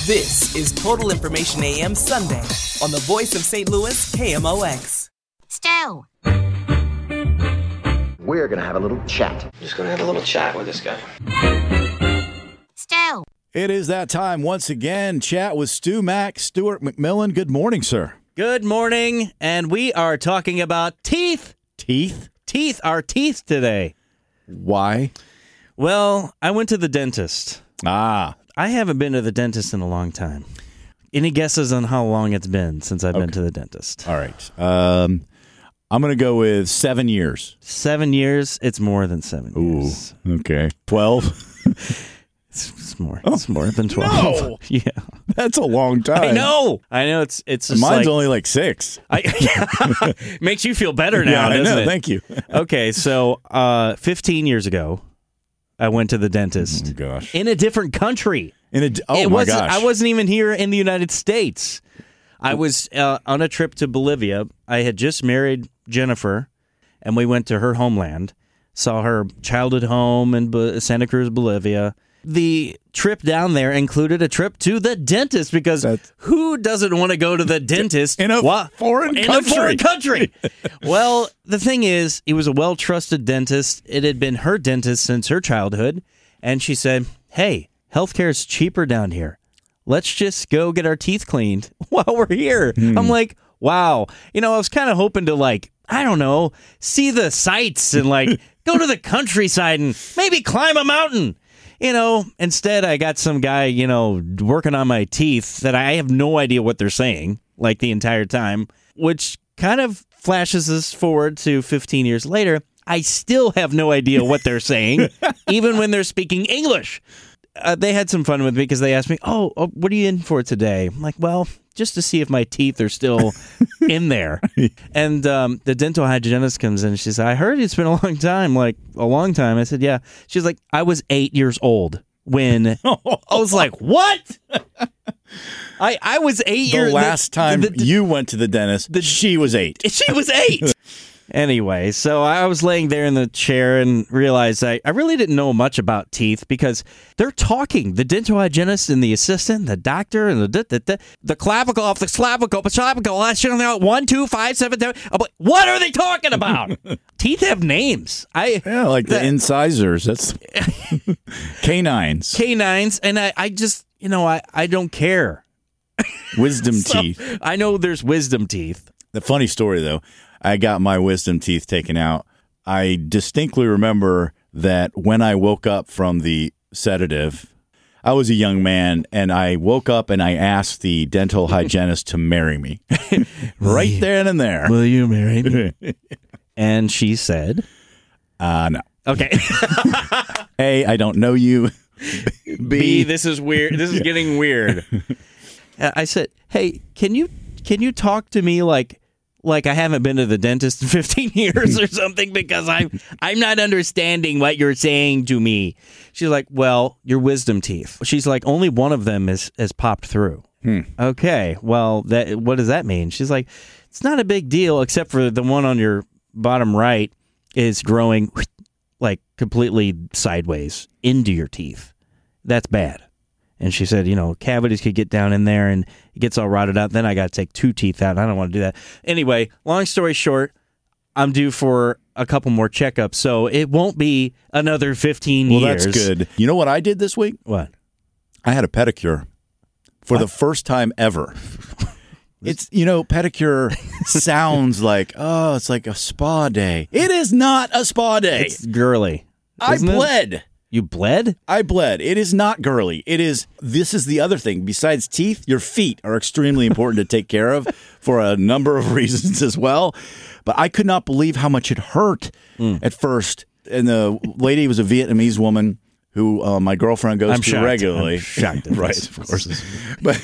This is Total Information AM Sunday on the voice of St. Louis, KMOX. Stu. We're going to have a little chat. Just going to have a little chat with this guy. Stu. It is that time once again. Chat with Stu Mack, Stuart McMillan. Good morning, sir. Good morning, and we are talking about teeth. Teeth? Teeth, our teeth today. Why? Well, I went to the dentist. Ah. I haven't been to the dentist in a long time. Any guesses on how long it's been since I've been to the dentist? All right. I'm going to go with 7 years. 7 years? It's more than 7 years. Ooh, okay. 12? It's more. It's more than 12. No! Yeah. That's a long time. I know. It's just Mine's like, only like 6. Makes you feel better now, I doesn't know. it? Thank you. Okay, so 15 years ago, I went to the dentist. Oh, gosh. In a different country. My gosh. I wasn't even here in the United States. I was on a trip to Bolivia. I had just married Jennifer, and we went to her homeland, saw her childhood home in Santa Cruz, Bolivia. The trip down there included a trip to the dentist because who doesn't want to go to the dentist in a foreign country? Well, the thing is, he was a well-trusted dentist. It had been her dentist since her childhood, and she said, hey, healthcare is cheaper down here. Let's just go get our teeth cleaned while we're here. I'm like, wow. I was kind of hoping to see the sights and go to the countryside and maybe climb a mountain. Instead I got some guy, working on my teeth that I have no idea what they're saying the entire time, which kind of flashes us forward to 15 years later. I still have no idea what they're saying, even when they're speaking English. They had some fun with me because they asked me, oh, what are you in for today? I'm like, well, just to see if my teeth are still in there. And the dental hygienist comes in and she said, I heard it's been a long time, a long time. I said, yeah. She's like, I was 8 years old when I was like, what? I was 8 years. The last time you went to the dentist, she was 8. She was 8. Anyway, so I was laying there in the chair and realized I really didn't know much about teeth because they're talking. The dental hygienist and the assistant, the doctor, and the clavicle off the clavicle, 1, 2, 5, 7, 10. I'm like, what are they talking about? Teeth have names. The incisors. That's canines. Canines, and I just, I don't care. Wisdom teeth. I know there's wisdom teeth. The funny story, though. I got my wisdom teeth taken out. I distinctly remember that when I woke up from the sedative, I was a young man, and I woke up and I asked the dental hygienist to marry me. Right then and there. Will you marry me? And she said, no. Okay. A, I don't know you. B, this is weird. This is getting weird. I said, hey, can you talk to me like I haven't been to the dentist in 15 years or something because I'm not understanding what you're saying to me. She's like, well, your wisdom teeth. She's like, only one of them has popped through. Okay, well, what does that mean? She's like, it's not a big deal except for the one on your bottom right is growing completely sideways into your teeth. That's bad. And she said, cavities could get down in there and it gets all rotted out. Then I got to take 2 teeth out. I don't want to do that. Anyway, long story short, I'm due for a couple more checkups. So it won't be another 15 years. Well, that's good. You know what I did this week? What? I had a pedicure for the first time ever. It's, pedicure sounds like, it's like a spa day. It is not a spa day. It's girly. I bled. You bled? I bled. It is not girly. This is the other thing. Besides teeth, your feet are extremely important to take care of for a number of reasons as well. But I could not believe how much it hurt at first. And the lady was a Vietnamese woman who my girlfriend goes to regularly. I'm shocked. Right, of course. But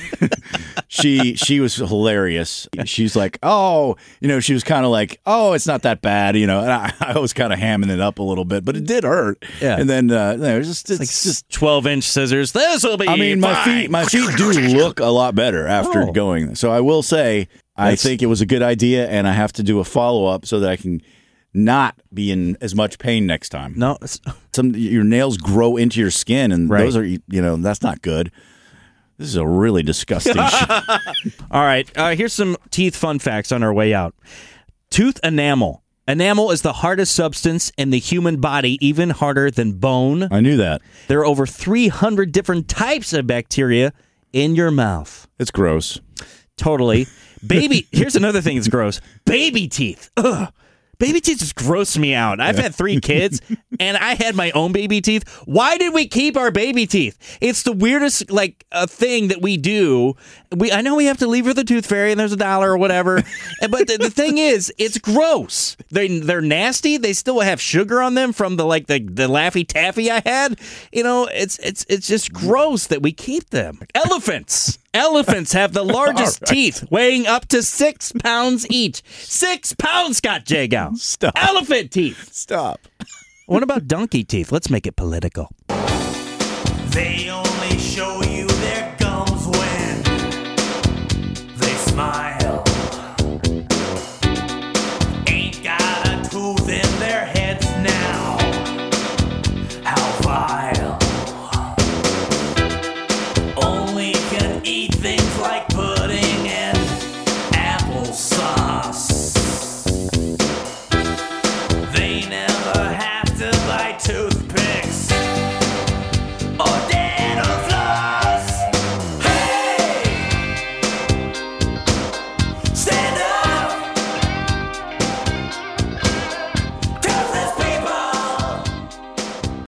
she was hilarious. She's like, she was kind of like, it's not that bad, And I was kind of hamming it up a little bit, but it did hurt. Yeah. And then it was just 12-inch scissors. This will be. I mean, fine. my feet do look a lot better after going. So I will say, I think it was a good idea, and I have to do a follow up so that I can not be in as much pain next time. No, your nails grow into your skin, and those are, that's not good. This is a really disgusting show. All right, here's some teeth fun facts on our way out. Tooth enamel. Enamel is the hardest substance in the human body, even harder than bone. I knew that. There are over 300 different types of bacteria in your mouth. It's gross. Totally. Here's another thing that's gross. Baby teeth. Ugh. Baby teeth just gross me out. I've had 3 kids, and I had my own baby teeth. Why did we keep our baby teeth? It's the weirdest thing that we do. I know we have to leave for the tooth fairy, and there's $1 or whatever. But the thing is, it's gross. They're nasty. They still have sugar on them from the Laffy Taffy I had. You know, it's just gross that we keep them. Elephants have the largest teeth, weighing up to 6 pounds each. 6 pounds, Scott Jagow. Stop. Elephant teeth. Stop. What about donkey teeth? Let's make it political. They